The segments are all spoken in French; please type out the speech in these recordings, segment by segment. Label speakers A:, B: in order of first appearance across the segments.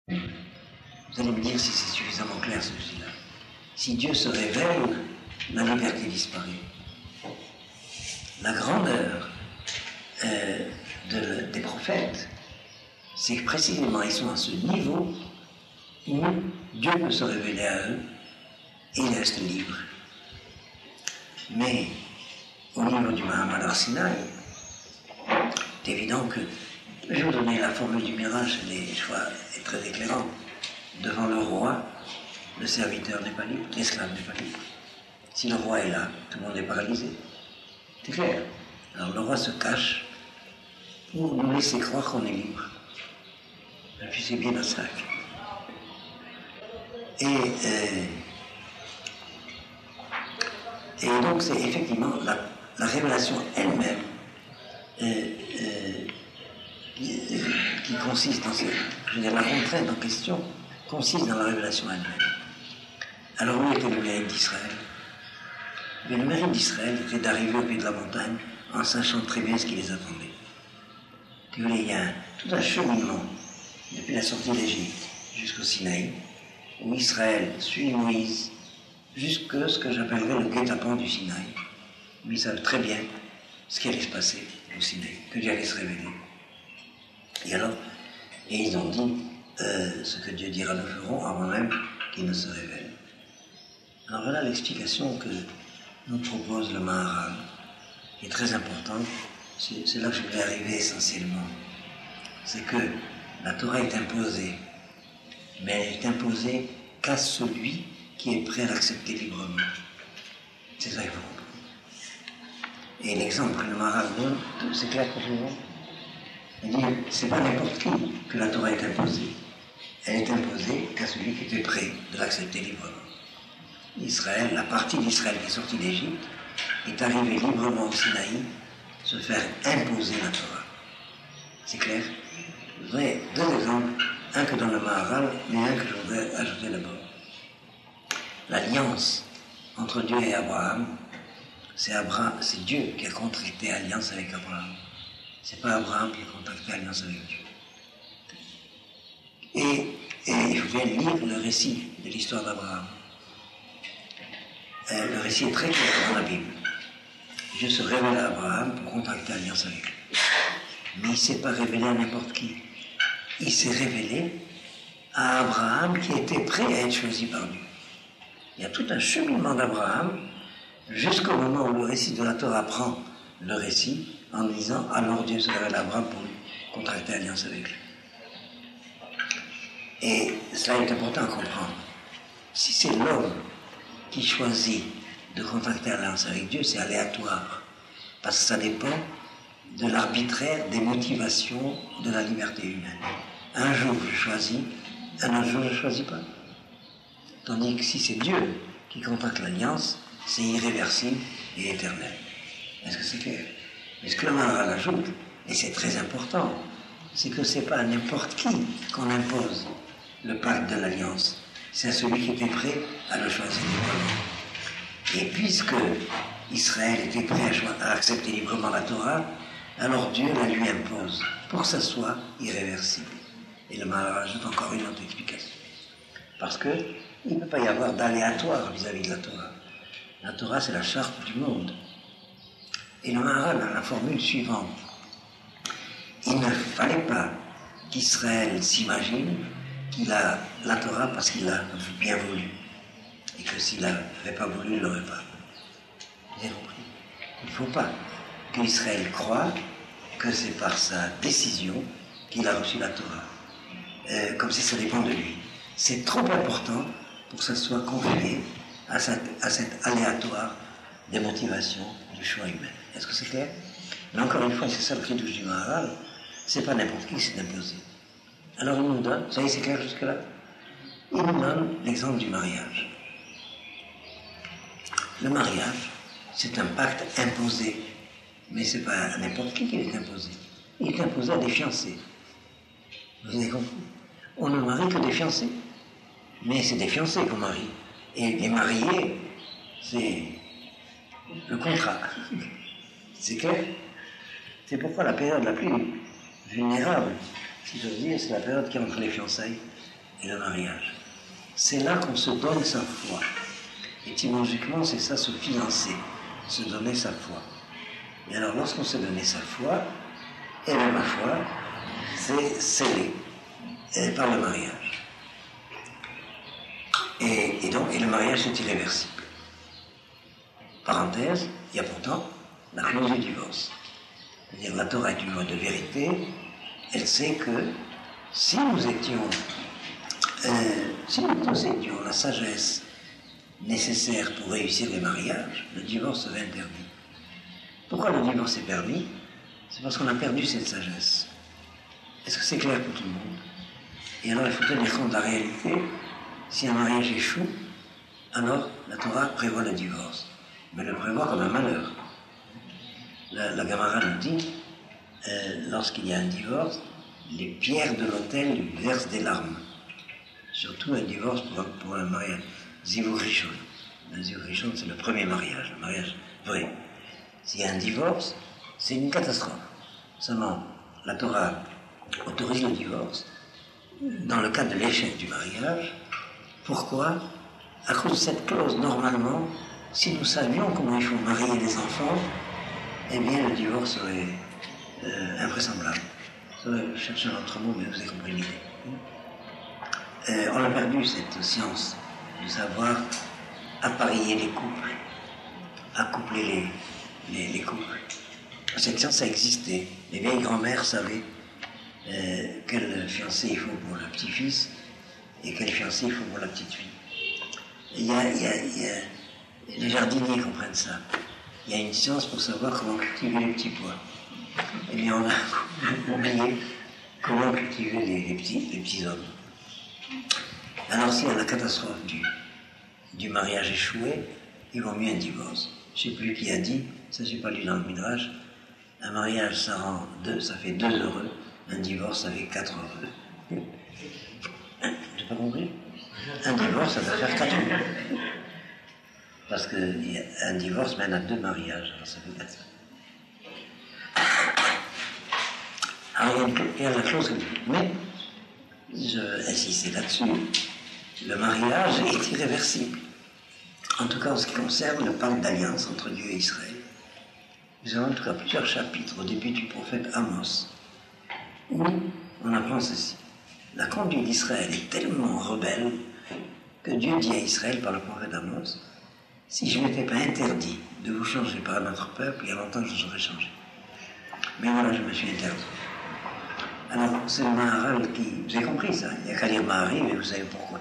A: Vous allez me dire si c'est suffisamment clair celui-là. Si Dieu se révèle, la liberté disparaît. La grandeur des prophètes, c'est que précisément ils sont à ce niveau où Dieu peut se révéler à eux et ils restent libres. Mais au niveau du Mahamad Arsinaï, c'est évident que je vais vous donner la formule du mirage, est très éclairante. Devant le roi, le serviteur n'est pas libre, l'esclave n'est pas libre. Si le roi est là, tout le monde est paralysé. C'est clair. Alors le roi se cache pour nous laisser croire qu'on est libre. Et puis c'est bien notre sac. Et donc c'est effectivement la révélation elle-même qui consiste dans la contrainte en question consiste dans la révélation elle-même. Alors où était le mérite d'Israël? Mais le mérite d'Israël était d'arriver au pied de la montagne en sachant très bien ce qui les attendait. Il y a tout un cheminement depuis la sortie d'Égypte jusqu'au Sinaï, où Israël suit Moïse jusqu'à ce que j'appellerais le guet-apens du Sinaï. Mais ils savent très bien ce qui allait se passer au Sinaï, que Dieu allait se révéler. Et ils ont dit ce que Dieu dira nous ferons avant même qu'il ne se révèle. Alors voilà l'explication que nous propose le Maharal, qui est très importante. C'est là que je voulais arriver essentiellement. C'est que la Torah est imposée, mais elle est imposée qu'à celui qui est prêt à l'accepter librement. C'est ça qu'il faut comprendre. Et l'exemple que le Maharal donne, c'est clair pour tout le monde. Il dit, c'est pas n'importe qui que la Torah est imposée. Elle est imposée qu'à celui qui était prêt de l'accepter librement. Israël, la partie d'Israël qui est sortie d'Égypte, est arrivée librement au Sinaï se faire imposer la Torah. C'est clair? Je voudrais deux exemples, un que dans le Maharal, mais un que je voudrais ajouter d'abord. L'alliance entre Dieu et Abraham, c'est Dieu qui a contracté alliance avec Abraham. C'est pas Abraham qui a contracté alliance avec Dieu. Et il faut bien lire le récit de l'histoire d'Abraham. Le récit est très clair dans la Bible. Dieu se révèle à Abraham pour contracter alliance avec lui. Mais il ne s'est pas révélé à n'importe qui. Il s'est révélé à Abraham qui était prêt à être choisi par Dieu. Il y a tout un cheminement d'Abraham jusqu'au moment où le récit de la Torah prend le récit en disant alors Dieu se révèle à Abraham pour lui contracter alliance avec lui. Et cela est important à comprendre. Si c'est l'homme qui choisit de contracter alliance avec Dieu, c'est aléatoire. Parce que ça dépend de l'arbitraire des motivations de la liberté humaine. Un jour je choisis, un autre jour je ne choisis pas. Tandis que si c'est Dieu qui contracte l'alliance, c'est irréversible et éternel. Est-ce que c'est clair? Mais ce que le Maharal ajoute, et c'est très important, c'est que ce n'est pas à n'importe qui qu'on impose le pacte de l'alliance. C'est à celui qui était prêt à le choisir librement. Et puisque Israël était prêt à accepter librement la Torah, alors Dieu la lui impose pour que ça soit irréversible. Et le Maharal ajoute encore une autre explication. Parce qu'il ne peut pas y avoir d'aléatoire vis-à-vis de la Torah. La Torah, c'est la charte du monde. Et le Maharal a la formule suivante. Il ne fallait pas qu'Israël s'imagine qu'il a la Torah parce qu'il l'a bien voulu. Et que s'il n'avait pas voulu, il ne l'aurait pas. Vous avez compris? Il ne faut pas qu'Israël croie que c'est par sa décision qu'il a reçu la Torah. Comme si ça dépend de lui. C'est trop important pour que ça soit confié à cet aléatoire des motivations du choix humain. Est-ce que c'est clair? Mais encore une fois, c'est ça le chidouche du Maharal, c'est pas n'importe qui s'est imposé. Alors il nous donne, ça y est, c'est clair jusque-là? Il nous donne l'exemple du mariage. Le mariage, c'est un pacte imposé, mais c'est pas à n'importe qui est imposé. Il est imposé à des fiancés. Vous avez compris? On ne marie que des fiancés. Mais c'est des fiancés qu'on marie. Et les mariés, c'est le contrat. C'est clair? C'est pourquoi la période la plus vulnérable, si j'ose dire, c'est la période qui est entre les fiançailles. et le mariage. C'est là qu'on se donne sa foi. Étymologiquement, c'est ça, se fiancer, se donner sa foi. Et alors, lorsqu'on s'est donné sa foi, et même ma foi, c'est scellé par le mariage. Et donc, le mariage est irréversible. Parenthèse, il y a pourtant la clause du divorce. C'est-à-dire, la Torah est une loi de vérité. Elle sait que si nous possédions la sagesse nécessaire pour réussir les mariages, le divorce serait interdit. Pourquoi le divorce est permis? C'est parce qu'on a perdu cette sagesse. Est-ce que c'est clair pour tout le monde? Et alors, il faut tenir compte de la réalité. Si un mariage échoue, alors la Torah prévoit le divorce. Mais le prévoit comme un malheur. La Gemara nous dit, lorsqu'il y a un divorce, les pierres de l'autel lui versent des larmes. Surtout un divorce pour un mariage. Zivug Rishon. Le Zivug Rishon, c'est le premier mariage, le mariage vrai. S'il y a un divorce, c'est une catastrophe. Seulement, la Torah autorise le divorce dans le cas de l'échec du mariage. Pourquoi? À cause de cette clause, normalement, si nous savions comment il faut marier les enfants, eh bien le divorce serait invraisemblable. Je cherche un autre mot, mais vous avez compris l'idée. On a perdu cette science de savoir appareiller les couples, accoupler les couples. Cette science a existé. Les vieilles grand-mères savaient quel fiancé il faut pour le petit-fils et quel fiancé il faut pour la petite fille. Les jardiniers comprennent ça. Il y a une science pour savoir comment cultiver les petits pois. Eh bien, on a oublié comment cultiver les petits hommes. Alors, s'il y a la catastrophe du mariage échoué, il vaut mieux un divorce. Je ne sais plus qui a dit, ça j'ai pas lu dans le Midrash, un mariage ça fait 2 heureux, un divorce ça fait 4 heureux. J'ai pas compris? Un divorce ça doit faire 4 heureux. Parce qu'un divorce mène à 2 mariages, alors ça fait 4 heureux. Alors il y a la clause, mais je insistais là-dessus, le mariage est irréversible. En tout cas en ce qui concerne le pacte d'alliance entre Dieu et Israël. Nous avons en tout cas plusieurs chapitres au début du prophète Amos où on apprend ceci. La conduite d'Israël est tellement rebelle que Dieu dit à Israël par le prophète Amos, si je ne m'étais pas interdit de vous changer par un autre peuple, il y a longtemps je vous aurais changé. Mais voilà, je me suis interdit. Alors, c'est le Maharal qui... Vous avez compris ça? Il n'y a qu'à lire Mahari, mais vous savez pourquoi.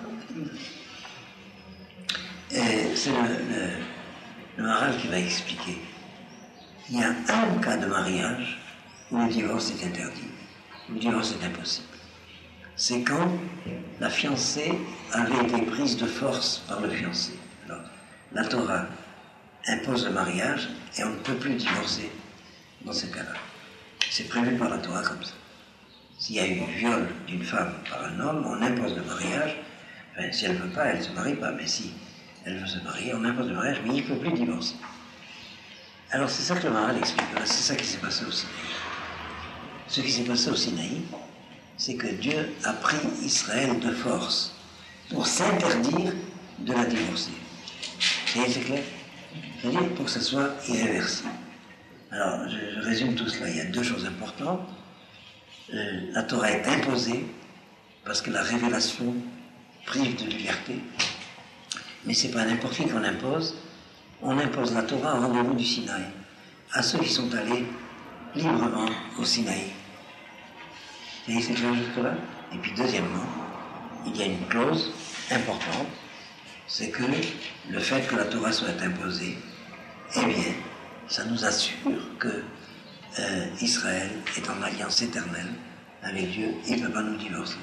A: C'est le Maharal qui va expliquer. Il y a un cas de mariage où le divorce est interdit, où le divorce est impossible. C'est quand la fiancée avait été prise de force par le fiancé. Alors, la Torah impose le mariage et on ne peut plus divorcer dans ce cas-là. C'est prévu par la Torah comme ça. S'il y a eu viol d'une femme par un homme, on impose le mariage. Enfin, si elle ne veut pas, elle ne se marie pas. Mais si elle veut se marier, on impose le mariage, mais il ne peut plus divorcer. Alors c'est ça que le Maharal explique. C'est ça qui s'est passé au Sinaï. Ce qui s'est passé au Sinaï, c'est que Dieu a pris Israël de force pour s'interdire de la divorcer. C'est clair? C'est-à-dire pour que ce soit irréversible. Alors, je résume tout cela. Il y a 2 choses importantes. La Torah est imposée parce que la révélation prive de liberté. Mais ce n'est pas n'importe qui qu'on impose. On impose la Torah au rendez-vous du Sinaï, à ceux qui sont allés librement au Sinaï. Et c'est clair jusque-là? Et puis deuxièmement, il y a une clause importante, c'est que le fait que la Torah soit imposée, eh bien, ça nous assure que Israël est en alliance éternelle avec Dieu, il ne peut pas nous divorcer.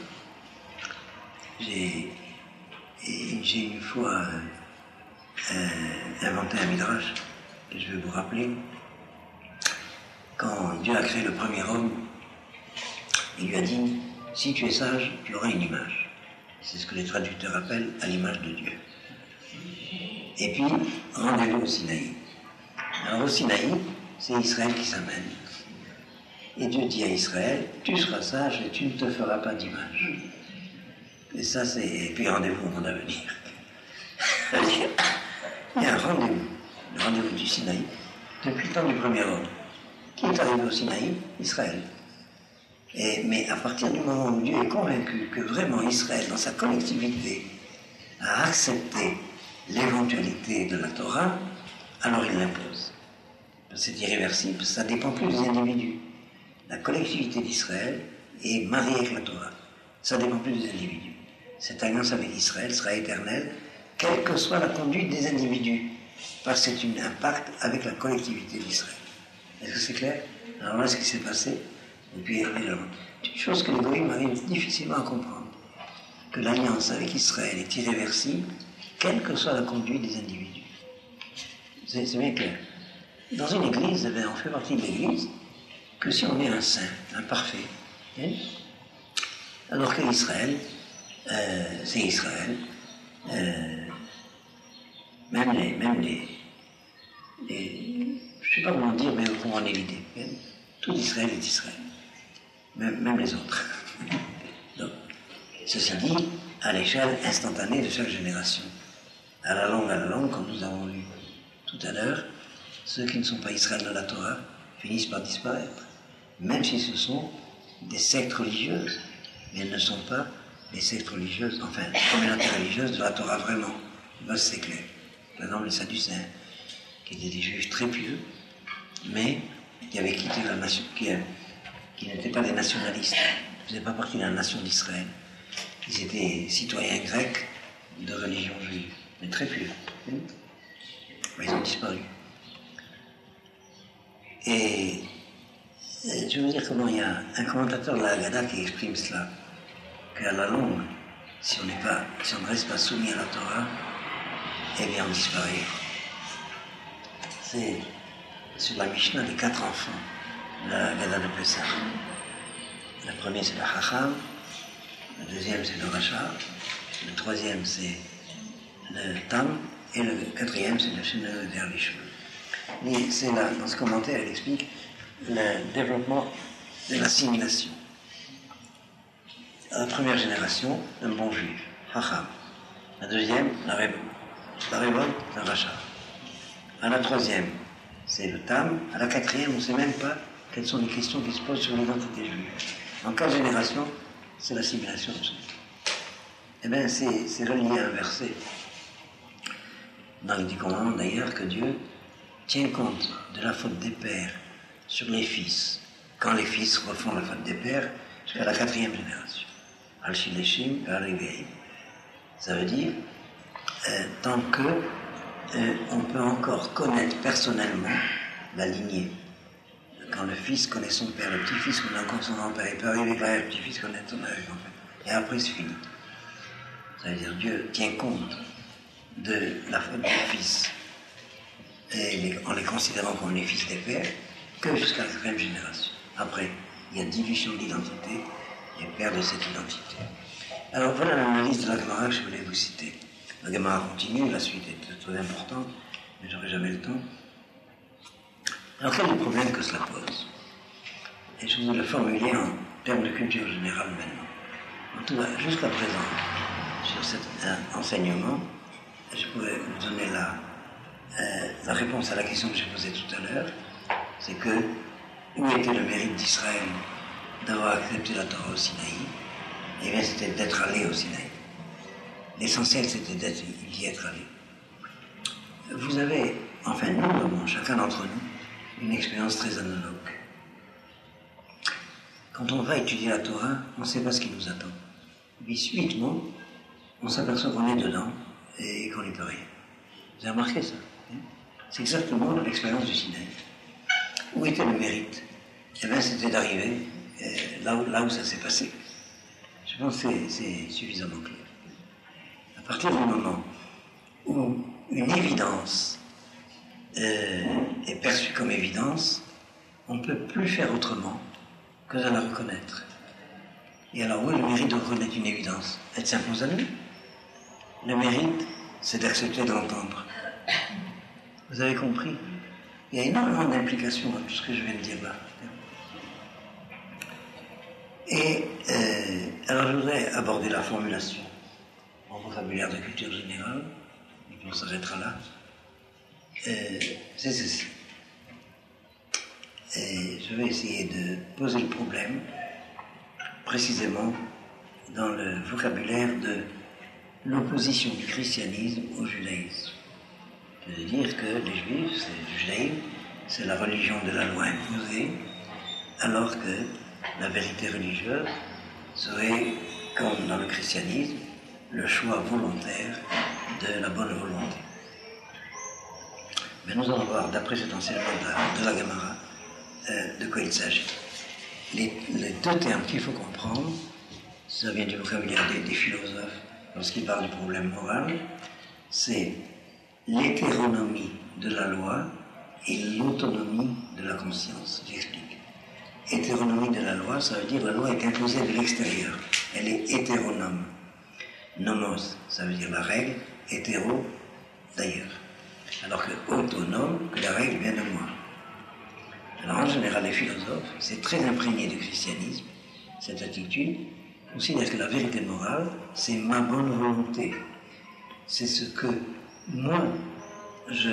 A: J'ai une fois inventé un midrash que je vais vous rappeler. Quand Dieu a créé le premier homme, il lui a dit, si tu es sage, tu auras une image. C'est ce que les traducteurs appellent à l'image de Dieu. Et puis, rendez-le au Sinaï. Alors au Sinaï, c'est Israël qui s'amène. Et Dieu dit à Israël, tu seras sage et tu ne te feras pas d'image. Et ça, c'est... Et puis rendez-vous au monde à venir. Il y a un rendez-vous, le rendez-vous du Sinaï, depuis le temps du premier ordre. Qui est arrivé au Sinaï? Israël. Mais à partir du moment où Dieu est convaincu que vraiment Israël, dans sa collectivité, a accepté l'éventualité de la Torah, alors il l'impose. C'est irréversible, ça ne dépend plus des individus. La collectivité d'Israël est mariée avec la Torah. Ça ne dépend plus des individus. Cette alliance avec Israël sera éternelle, quelle que soit la conduite des individus, parce que c'est un pacte avec la collectivité d'Israël. Est-ce que c'est clair? Alors voilà ce qui s'est passé. Et puis, évidemment, une chose que les goïms arrivent difficilement à comprendre, que l'alliance avec Israël est irréversible, quelle que soit la conduite des individus. C'est bien clair. Dans une église, eh bien, on fait partie de l'église que si on est un saint, un parfait. Hein? Alors que Israël, c'est Israël. Même les je ne sais pas comment dire, mais vous comprenez l'idée. Hein? Tout Israël est Israël. Même les autres. Donc, ceci dit, à l'échelle instantanée de chaque génération. À la longue, comme nous avons lu tout à l'heure, ceux qui ne sont pas Israël de la Torah finissent par disparaître. Même si ce sont des sectes religieuses, mais elles ne sont pas des sectes religieuses, enfin, les communautés religieuses de la Torah vraiment. Là, c'est clair. Par exemple, les Sadducéens, qui étaient des juifs très pieux, mais qui avaient quitté la nation, qui n'étaient pas des nationalistes, ils ne faisaient pas partie de la nation d'Israël. Ils étaient citoyens grecs de religion juive, mais très pieux. Mais ils ont disparu. Et je veux dire comment il y a un commentateur de la Haggadah qui exprime cela, qu'à la longue, si on ne reste pas soumis à la Torah, eh bien on disparaît. C'est sur la Mishnah des 4 enfants de la Haggadah de Pessah. Le premier c'est le Chacham, le deuxième c'est le Rasha, le troisième c'est le Tam, et le quatrième c'est le Shenel Dervish. Et c'est là, dans ce commentaire, elle explique le développement de l'assimilation. À la première génération, un bon juif, Chacham. La deuxième, la révolte. La révolte, le Rasha. À la troisième, c'est le Tam. À la quatrième, on ne sait même pas quelles sont les questions qui se posent sur l'identité juive. En 4 générations, c'est l'assimilation absolue. Eh bien, c'est relié à un verset dans les 10 commandements d'ailleurs que Dieu tient compte de la faute des pères sur les fils, quand les fils refont la faute des pères jusqu'à la 4e génération. Al-Shileshim, Al-Riveim. Ça veut dire, tant que on peut encore connaître personnellement la lignée. Quand le fils connaît son père, le petit-fils connaît encore son grand-père, il peut arriver que le petit-fils connaît son arrière-grand-père. Et après, c'est fini. Ça veut dire, Dieu tient compte de la faute du fils, en les considérant comme les fils des pères, que jusqu'à la 4e génération. Après, il y a dilution de l'identité et perte de cette identité. Alors voilà l'analyse de la Gemara que je voulais vous citer. La Gemara continue, la suite est très importante, mais j'aurai jamais le temps. Alors quel est le problème que cela pose? Et je vous le formuler en termes de culture générale maintenant. En tout cas, jusqu'à présent, sur cet enseignement, je pourrais vous donner la réponse à la question que j'ai posée tout à l'heure, c'est que où était le mérite d'Israël d'avoir accepté la Torah au Sinaï? Eh bien, c'était d'être allé au Sinaï. L'essentiel, c'était d'y être allé. Vous avez, enfin, nous, chacun d'entre nous, une expérience très analogue. Quand on va étudier la Torah, on ne sait pas ce qui nous attend. Et puis, subitement, on s'aperçoit qu'on est dedans et qu'on n'y peut rien. Vous avez remarqué ça? C'est exactement l'expérience du Sinaï. Où était le mérite? Eh bien, c'était d'arriver là où ça s'est passé. Je pense que c'est suffisamment clair. À partir du moment où une évidence est perçue comme évidence, on ne peut plus faire autrement que de la reconnaître. Et alors, où est le mérite de reconnaître une évidence? Elle s'impose à nous. Le mérite, c'est d'accepter de l'entendre. Vous avez compris? Il y a énormément d'implications dans tout ce que je viens de dire là. Et alors je voudrais aborder la formulation en vocabulaire de culture générale, et puis on s'arrêtera là. C'est ceci. Et je vais essayer de poser le problème précisément dans le vocabulaire de l'opposition du christianisme au judaïsme. Je veux dire que les juifs, c'est le judaïsme, c'est la religion de la loi imposée, alors que la vérité religieuse serait, comme dans le christianisme, le choix volontaire de la bonne volonté. Mais nous allons voir, d'après cet enseignement de la Gemara, de quoi il s'agit. Les deux termes qu'il faut comprendre, ça vient du vocabulaire des philosophes lorsqu'ils parlent du problème moral, c'est l'hétéronomie de la loi et l'autonomie de la conscience. J'explique. Hétéronomie de la loi, ça veut dire que la loi est imposée de l'extérieur. Elle est hétéronome. Nomos, ça veut dire la règle, hétéro, d'ailleurs. Alors que autonome, que la règle vient de moi. Alors en général, les philosophes, c'est très imprégné du christianisme, cette attitude, considèrent que la vérité morale, c'est ma bonne volonté. C'est ce que moi, je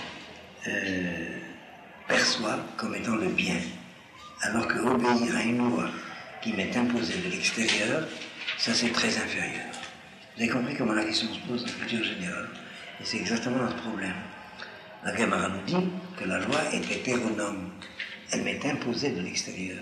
A: perçois comme étant le bien. Alors que obéir à une loi qui m'est imposée de l'extérieur, ça c'est très inférieur. Vous avez compris comment la question se pose en culture générale? Et c'est exactement notre problème. La Gemara nous dit que la loi est hétéronome. Elle m'est imposée de l'extérieur.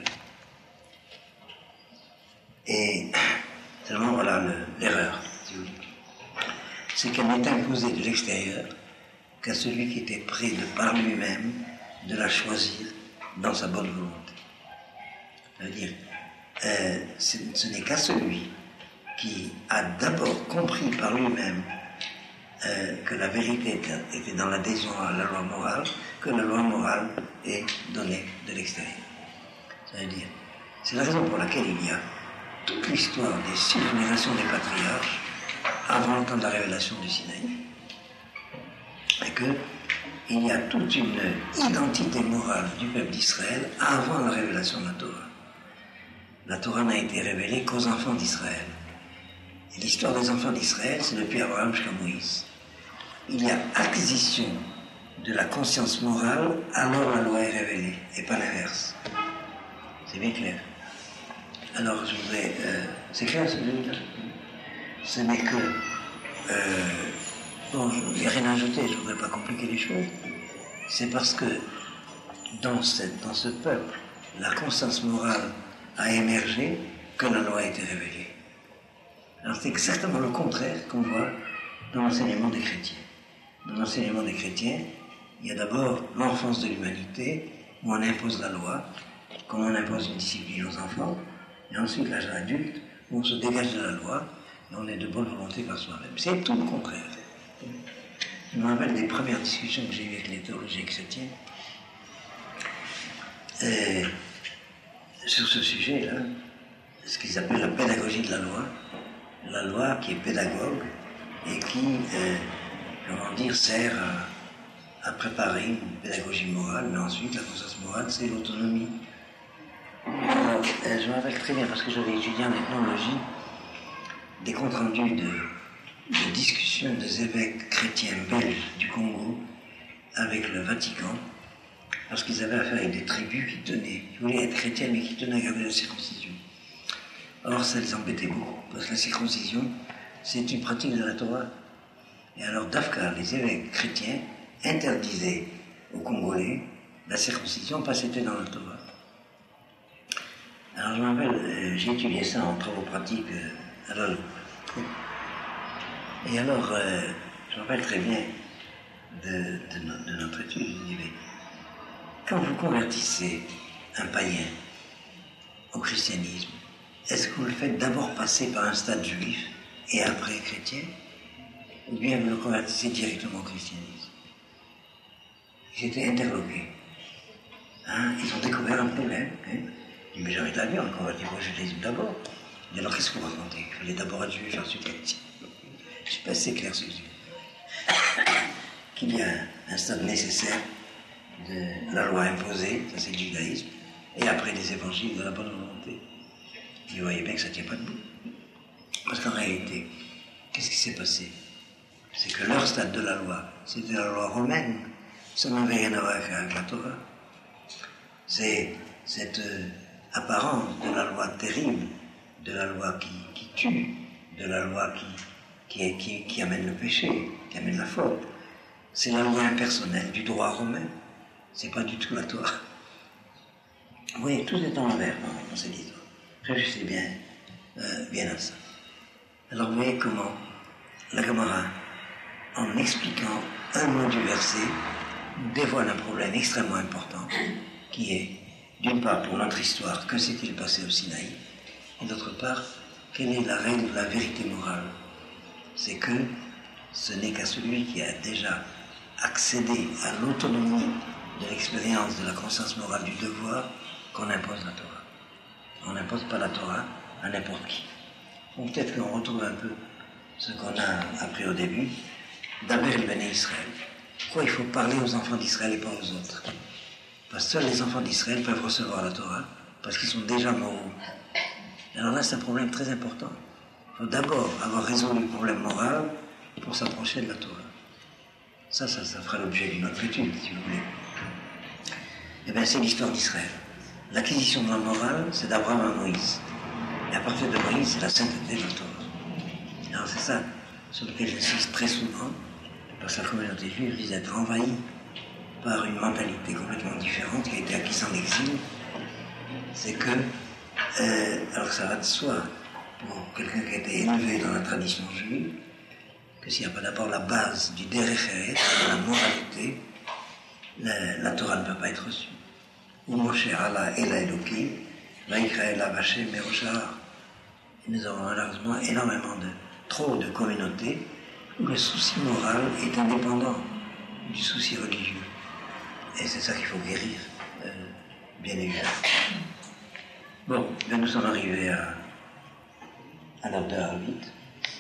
A: Et seulement voilà l'erreur, si vous voulez. C'est qu'elle n'est imposée de l'extérieur qu'à celui qui était prêt de par lui-même de la choisir dans sa bonne volonté. Ça veut dire, ce n'est qu'à celui qui a d'abord compris par lui-même que la vérité était dans l'adhésion à la loi morale, que la loi morale est donnée de l'extérieur. Ça veut dire, c'est la raison pour laquelle il y a toute l'histoire des 6 générations des patriarches avant le temps de la révélation du Sinaï. Et qu'il y a toute une identité morale du peuple d'Israël avant la révélation de la Torah. La Torah n'a été révélée qu'aux enfants d'Israël. Et l'histoire des enfants d'Israël, c'est depuis Abraham jusqu'à Moïse. Il y a acquisition de la conscience morale alors la loi est révélée, et pas l'inverse. C'est bien clair. Alors je voudrais... c'est clair celui-là? Ce n'est que... bon, il n'y a rien à ajouter, je ne voudrais pas compliquer les choses. C'est parce que dans ce peuple, la conscience morale a émergé que la loi a été révélée. Alors c'est exactement le contraire qu'on voit dans l'enseignement des chrétiens. Dans l'enseignement des chrétiens, il y a d'abord l'enfance de l'humanité, où on impose la loi, comme on impose une discipline aux enfants, et ensuite l'âge adulte, où on se dégage de la loi, et on est de bonne volonté par soi-même. C'est tout le contraire. Je me rappelle des premières discussions que j'ai eues avec les théologiens chrétiens sur ce sujet-là, ce qu'ils appellent la pédagogie de la loi qui est pédagogue et qui, comment dire, sert à préparer une pédagogie morale, mais ensuite la conscience morale, c'est l'autonomie. Alors, je me rappelle très bien, parce que j'avais étudié en ethnologie des comptes rendus de discussions des évêques chrétiens belges du Congo avec le Vatican, parce qu'ils avaient affaire avec des tribus qui voulaient être chrétiennes, mais qui tenaient à garder la circoncision. Or, ça les embêtait beaucoup, parce que la circoncision, c'est une pratique de la Torah. Et alors, d'Afka, les évêques chrétiens interdisaient aux Congolais la circoncision parce que c'était dans la Torah. Alors, je me rappelle, j'ai étudié ça en travaux pratiques à Lolo. Et alors, je me rappelle très bien de notre étude, je disais, quand vous convertissez un païen au christianisme, est-ce que vous le faites d'abord passer par un stade juif et après chrétien, ou bien vous le convertissez directement au christianisme? J'étais interloqué. Ils ont découvert un problème. Je dis, mais jamais de la vie, on ne convertit pas au judaïsme d'abord. Mais alors qu'est-ce que vous racontez? Il fallait d'abord être juif, ensuite chrétien. Je ne suis pas assez clair sur ce sujet. Qu'il y a un stade nécessaire de la loi imposée, ça c'est le judaïsme, et après les évangiles de la bonne volonté. Et vous voyez bien que ça ne tient pas debout. Parce qu'en réalité, qu'est-ce qui s'est passé? C'est que leur stade de la loi, c'était la loi romaine. Ça n'avait rien à voir avec la Torah. C'est cette apparence de la loi terrible, de la loi qui tue, de la loi qui amène le péché, qui amène la faute. C'est la loi impersonnelle du droit romain. C'est pas du tout la Torah. Vous voyez, tout est en l'envers dans cette histoire. Réfléchissez bien à ça. Alors vous voyez comment la Gemara, en expliquant un mot du verset, dévoile un problème extrêmement important, qui est, d'une part, pour notre histoire, que s'est-il passé au Sinaï, et d'autre part, quelle est la règle de la vérité morale? C'est que ce n'est qu'à celui qui a déjà accédé à l'autonomie de l'expérience de la conscience morale du devoir qu'on impose la Torah. On n'impose pas la Torah à n'importe qui. Bon, peut-être qu'on retrouve un peu ce qu'on a appris au début, d'Aber el Bnei Israël. Pourquoi il faut parler aux enfants d'Israël et pas aux autres? Parce que seuls les enfants d'Israël peuvent recevoir la Torah, parce qu'ils sont déjà moraux. Alors là, c'est un problème très important. Il faut d'abord avoir résolu le problème moral pour s'approcher de la Torah. Ça fera l'objet d'une autre étude, si vous voulez. Eh bien, c'est l'histoire d'Israël. L'acquisition de la morale, c'est d'Abraham à Moïse. Et à partir de Moïse, c'est la sainteté de la Torah. Alors c'est ça sur lequel j'insiste très souvent, parce que la communauté juive risque d'être envahie par une mentalité complètement différente qui a été acquise en exil. C'est que, alors ça va de soi, pour quelqu'un qui a été élevé dans la tradition juive, que s'il n'y a pas d'abord la base du derech, de la moralité, la Torah ne peut pas être reçue. Ou Moshe Allah Ela Elokim, Vaikra Ela Vashem Meroshar. Nous avons malheureusement énormément trop de communautés où le souci moral est indépendant du souci religieux. Et c'est ça qu'il faut guérir, bien évidemment. Bon, bien nous sommes arrivés à l'heure de Harvit.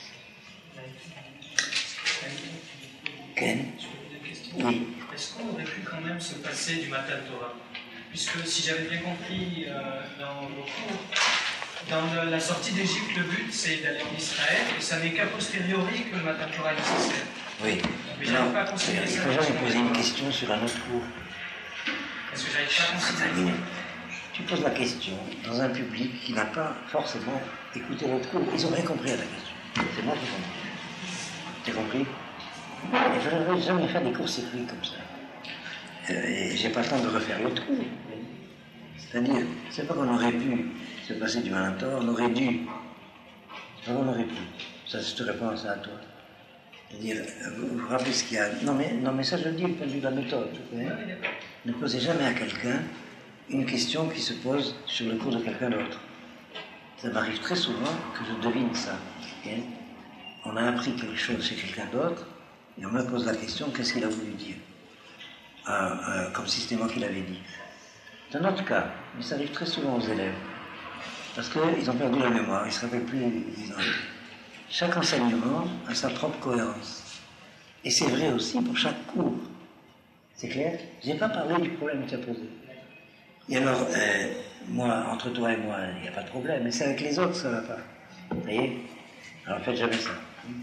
A: Ken? Oui.
B: Est-ce qu'on aurait pu quand même se passer du Matan Torah? Puisque si j'avais bien compris dans vos cours, dans la sortie d'Égypte, le but c'est d'aller en Israël, et ça n'est qu'a posteriori que le Matan Torah est nécessaire.
A: Oui.
B: Mais j'arrive pas à considérer
A: Il
B: ça.
A: faut jamais poser une question sur un autre cours.
B: Parce que j'arrive pas à considérer.
A: Tu poses la question dans un public qui n'a pas forcément écouté l'autre cours. Ils n'ont rien compris à la question. C'est moi qui comprends. Tu as compris? Je ne vais jamais faire des courts-circuits comme ça. Et j'ai pas le temps de refaire l'autre cours. C'est-à-dire, c'est pas qu'on aurait pu se passer du Malator, on aurait dû. C'est pas qu'on aurait pu. Ça, je te réponds à ça à toi. C'est-à-dire, vous vous rappelez ce qu'il y a. Non, mais ça, je le dis, le point de vue de la méthode. Ne posez jamais à quelqu'un une question qui se pose sur le cours de quelqu'un d'autre. Ça m'arrive très souvent que je devine ça. Okay? On a appris quelque chose chez quelqu'un d'autre, et on me pose la question, qu'est-ce qu'il a voulu dire? Comme si c'était moi qui l'avais dit. C'est un autre cas, mais ça arrive très souvent aux élèves. Parce qu'ils ont perdu la mémoire, ils ne se rappellent plus les enjeux. Chaque enseignement a sa propre cohérence. Et c'est vrai aussi pour chaque cours. C'est clair? Je n'ai pas parlé du problème que tu as posé. Et alors, moi, entre toi et moi, il n'y a pas de problème, mais c'est avec les autres, ça ne va pas. Vous voyez? Alors faites jamais ça.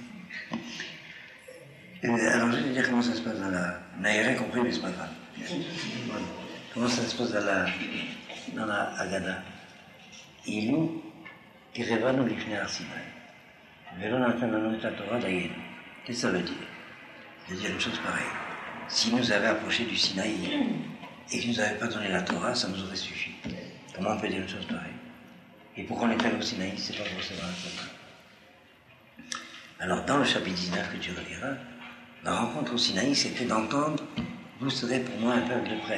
A: Alors je vais dire comment ça se passe dans la... Vous n'avez rien compris, mais c'est pas grave. Voilà. Comment ça se passe dans la Haggadah? Ilu kirevanu lifnei har Sinai. Velo natan lanu et Torah dayen. Qu'est-ce que ça veut dire? Ça veut dire une chose pareille. Si nous avions approché du Sinaï et qu'il ne nous avait pas donné la Torah, ça nous aurait suffi. Comment on peut dire une chose pareille? Et pourquoi on est allé au Sinaï? C'est pas pour recevoir la Torah. Alors dans le chapitre 19 que tu reliras, la rencontre au Sinaï, c'était d'entendre « Vous serez pour moi un peuple de prêtres ».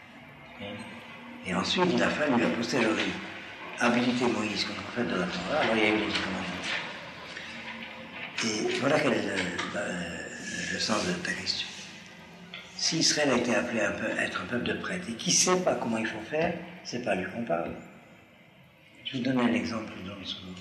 A: Et ensuite, il a fallu, a posteriori, habiliter Moïse comme prophète de la Torah, alors il y a eu les 10 commandements. Et voilà quel est le sens de ta question. Si Israël a été appelé à être un peuple de prêtres et qui ne sait pas comment il faut faire, c'est pas à lui qu'on parle. Je vais vous donner un exemple que je donne souvent.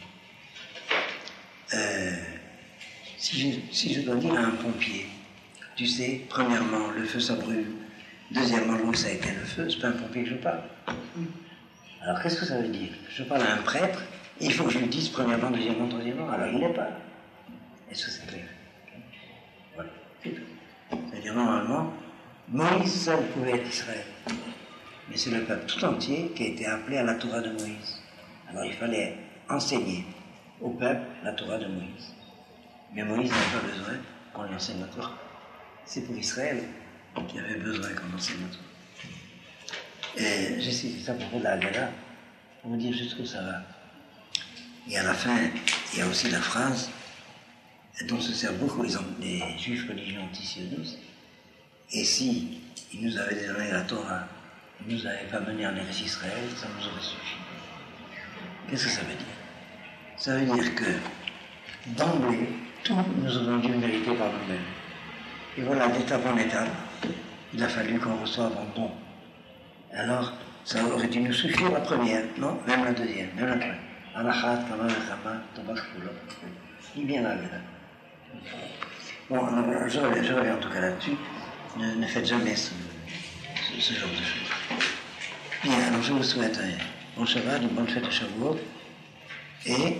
A: Si je dois dire à un pompier, tu sais, premièrement, le feu ça brûle, deuxièmement, l'eau ça éteint le feu, c'est pas un pompier que je parle. Alors qu'est-ce que ça veut dire? Je parle à un prêtre il faut que je lui dise premièrement, deuxièmement, troisièmement. Alors il n'est pas. Est-ce que c'est clair? Voilà, c'est tout. C'est-à-dire, normalement, Moïse seul pouvait être Israël. Mais c'est le peuple tout entier qui a été appelé à la Torah de Moïse. Alors il fallait enseigner au peuple la Torah de Moïse. Mais Moïse n'avait pas besoin qu'on lui enseigne la Torah. C'est pour Israël qui avait besoin qu'on enseigne la Torah. Et j'ai cité ça à propos de la Haggadah, pour vous dire jusqu'où ça va. Et à la fin, il y a aussi la phrase dont se servent beaucoup les juifs religieux antisionistes. Et si ils nous avaient donné la Torah, ils ne nous avaient pas menés en Eretz Israël, ça nous aurait suffi. Qu'est-ce que ça veut dire? Ça veut dire que, d'emblée, tout nous aurions dû mériter par nous-mêmes. Et voilà, d'étape en étape, il a fallu qu'on reçoive un don. Alors, ça aurait dû nous suffire la première, non? Même la deuxième, même la troisième. Anachat, Kama, Kama, Tobach, Kula. Dis bien là, là. Bon, je reviens en tout cas là-dessus. Ne faites jamais ce genre de choses. Bien, alors je vous souhaite un bon Shabbat, une bonne fête de Shavuot. Et.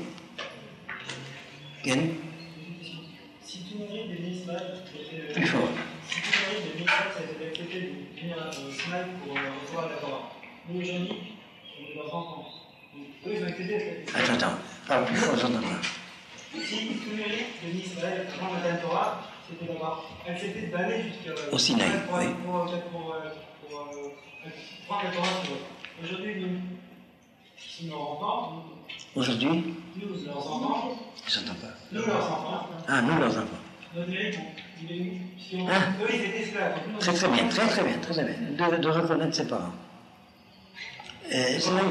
A: Ken?
C: Si tu mérites des mitzvahs,
A: plus fort.
C: Si tu mérites des mitzvahs, ça a été accepté de venir à Ismaël pour recevoir la Torah. Nous aujourd'hui, on est leurs enfants. Eux, ils ont accepté cette
A: Attends, parle plus fort, j'entends pas.
C: Si tu mérites de Ismaël avant la Torah, c'était d'avoir accepté d'aller jusqu'au
A: Sinaï, oui.
C: Pour prendre la Torah sur eux. Aujourd'hui, nous, si nos enfants,
A: Aujourd'hui,
C: nous, leurs enfants,
A: j'entends pas.
C: nous, leurs enfants,
A: Ah, nous, leurs enfants.
C: notre mérite, si on,
A: Ah.
C: eux, ils étaient esclaves. Nous,
A: Très très bien, très très bien, très très bien. De reconnaître ses parents. C'est là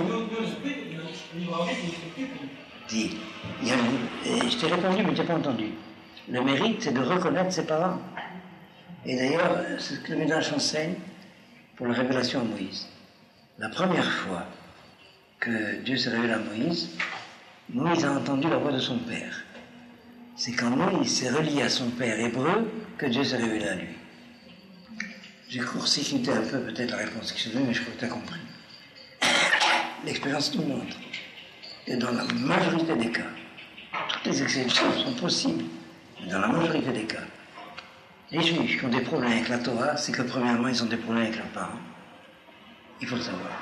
A: Dis, je t'ai répondu, mais tu n'as pas entendu. Le mérite, c'est de reconnaître ses parents. Et d'ailleurs, c'est ce que le Midrash enseigne pour la révélation à Moïse. La première fois que Dieu s'est révélé à Moïse, Moïse a entendu la voix de son père. C'est quand Moïse s'est relié à son père hébreu que Dieu s'est révélé à lui. J'ai court-circuité un peu peut-être la réponse que je donne, mais je crois que tu as compris. L'expérience nous montre que dans la majorité des cas, toutes les exceptions sont possibles, mais dans la majorité des cas, les juifs qui ont des problèmes avec la Torah, c'est que premièrement, ils ont des problèmes avec leurs parents. Il faut le savoir.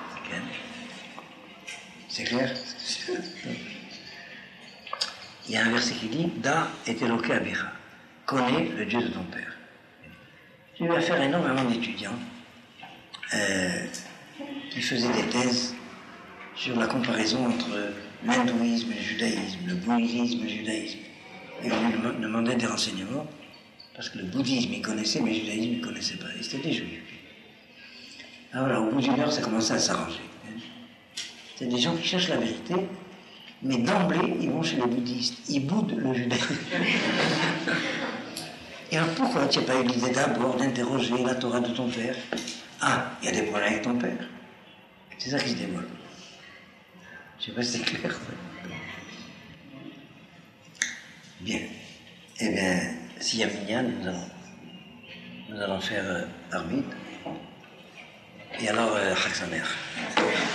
A: C'est clair? Il y a un verset qui dit « Da et Eloké Abicha » connais le Dieu de ton père. J'ai eu affaire énormément d'étudiants qui faisaient des thèses sur la comparaison entre l'hindouisme et le judaïsme, le bouddhisme et le judaïsme. Et on lui demandait des renseignements, parce que le bouddhisme, il connaissait, mais le judaïsme, il ne connaissait pas. Et c'était des juifs. Alors voilà, au bout d'une heure, ça commençait à s'arranger. C'est des gens qui cherchent la vérité, mais d'emblée, ils vont chez les bouddhistes. Ils boudent le judaïsme. Et alors pourquoi tu n'as pas eu l'idée d'abord d'interroger la Torah de ton père? Ah, il y a des problèmes avec ton père. C'est ça qui se dévoile. Je ne sais pas si c'est clair. Bien. Eh bien, s'il y a Minyan, nous allons faire arbitre. Et alors, Chag Sameach.